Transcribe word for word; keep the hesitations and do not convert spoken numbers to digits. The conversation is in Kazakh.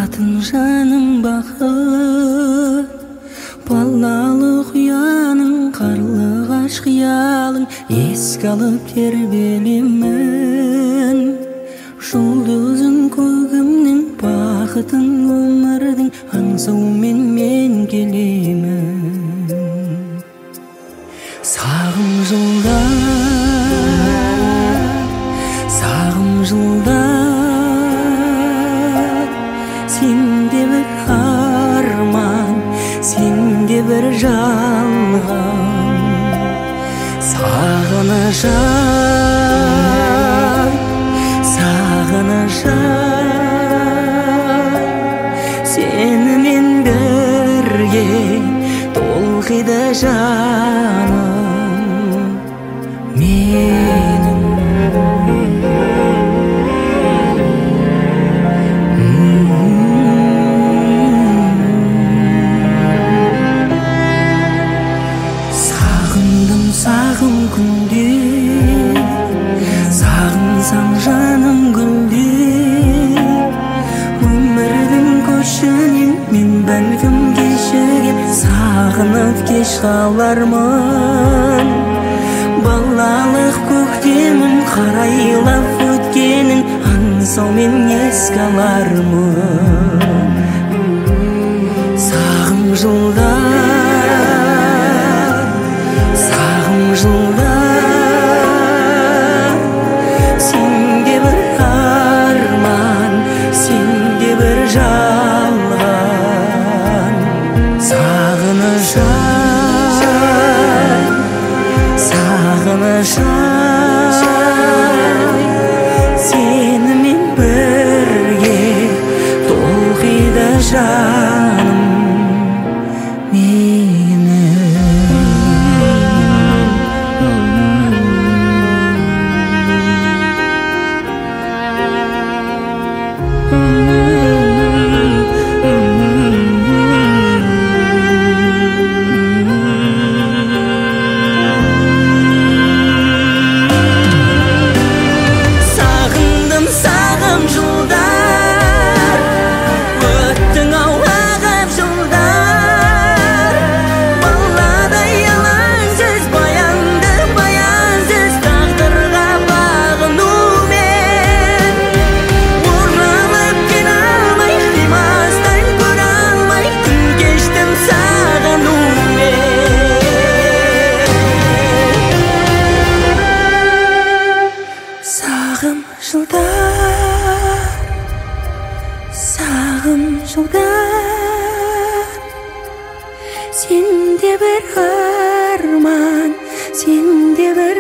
Атын жаным бақыт, балалық ұяның, қарлығаш қиялың еске алып тербелемін. Жұлдызын көгімнің, бақытын өмірдің аңсаумен мен келемін. Сағым жылдар, сағым жылдар, сенде бір арман, сенде бір жалған. Сағынышай, сағынышай, сенімен бірге толқиды жаным менің. Сағындым сағым күнде, сағынсаң жаным гүлде, өмірдің көшінен мен бәлкім кешігем, сағынып кеш қалармын. Балалық көктемім қарайлап өткенің аңсаумен еске алармын. Сағым жылдар, сағым жылдар, сенде бір арман, сенде бір жалған. Сағынышай, сағынышай, сенімен бірге толқиды жаным Сағым жылдар, сенде бір арман, сенде бір